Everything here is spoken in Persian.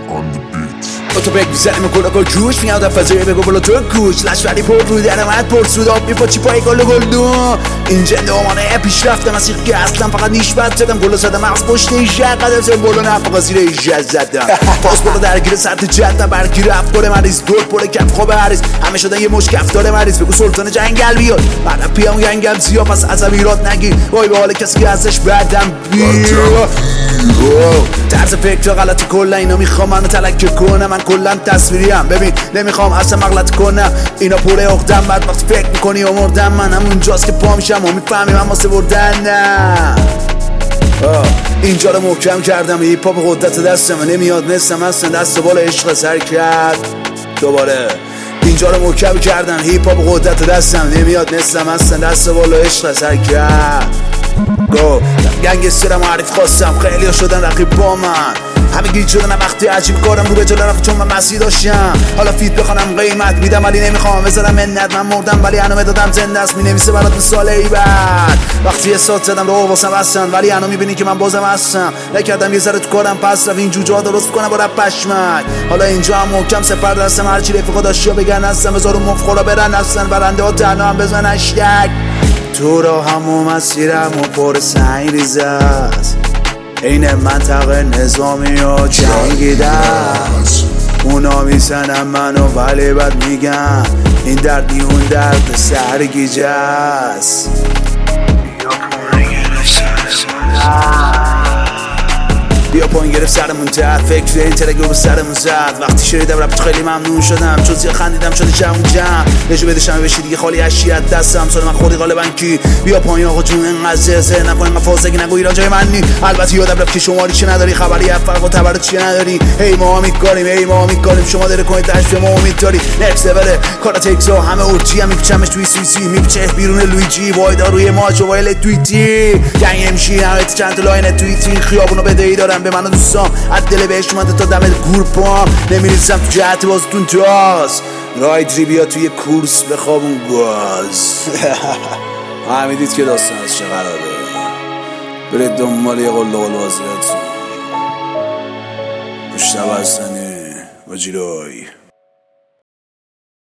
با تو بگ میزنیم کلاکا جوش میاد در فضایی بگو بلا تو گوش لشوری پر رو درمت پر سود آب میپاچی پای گل گلدون اینجا نمانه پیشرفته مسیح که اصلا فقط نیش بد زدم گل زدم مغز پشت ایشه قدم زدم بالا نفقا زیر ایشه زدم پاس بالا درگیر سطح جد برکی رفت باره مریض دور پره کف خواب حریز همه شدن یه مش کفتار مریض بگو سلطان جنگل بیاد من پیام گنگم زیا پس عذب ایراد نگی وای به حال کسی که ازش بعدم بیا طرز فکر غلط کلا اینا میخوام منو تلکه کنم من کلا تصویریم ببین نمیخوام اصلا مغلط کنم اینا پوره اقدم بعد وقتی فکر میکنی امردم من همونجاست که پا میشم و میفهمی من واسه بردنم اینجا رو محکم کردم هیپ هاپ قدرت دستم نمیاد نستم اصلا دست بال عشق سر کرد دوباره اینجا رو محکم کردم هیپ هاپ قدرت دستم نمیاد نستم اصلا دست بال عشق سر کرد گنگسترم معرف خواستم خیلی ها شدن رقیب با من همه گیج شدن وقتی عجیب کارم رو به جلو رفت چون من مسیح داشتم حالا فیت بخوانم قیمت میدم ولی نمیخوام بذارم منت من مردم ولی هنو دادم زنده است مینویسه برات مثال ای بعد وقتی یه سات زدم رو واسم هستن ولی هنو میبینی که من بازم هستم نکردم یه ذره تو کارم پس رفت این جوجه درست کنم با رپ پشمک حالا اینجا هم محکم سپر دستم هرچی رفیقا داشتی بگن هستم بذارو مفخورا برن هستن برنده ها تنها هم بزن اشتک تو را همو مسیرم و پر سنگ ریزه است این منطقه نظامی و جنگیده است اونا میزنم منو ولی بد میگم این درد اون درد سرگیجه است بیا پایین گرفت سرمون تحت فکر این ترک رو به سرمون زد وقتی شنیدم رپ خیلی ممنون شدم چون زیاد خندیدم شده جمع نجو بده شمه بشی دیگه خالی اشیت دستم سال من خوردی غالبا کی بیا پایین آقا جون اینقدر زه نکن اینقدر فاسقی نگو ایران جای من نی البته یادم رفت که شماری چه نداری خبری از فرق و تبرد چیه نداری هی ما میکاریم شما داره کنید تاش به ما امید داری نکست لول کارا تکسا همه اورچی هم میپچمش توی سوئیسی میپچه بیرون لویجی وای داروی ماچو وایل توییتی گنگ امشی همه چند تا لاین توییتی خیابونو بدهی دارم به منو دوستام از دل بهش اومده تا دم گورپام نمیریزم تو جهت بازتون داست رایدری بیا توی کورس بخوابون گاز فهمیدید که داستان از چه قراره برید دنبال یه قل بازیاتون مشتبه حسنی و جیرایی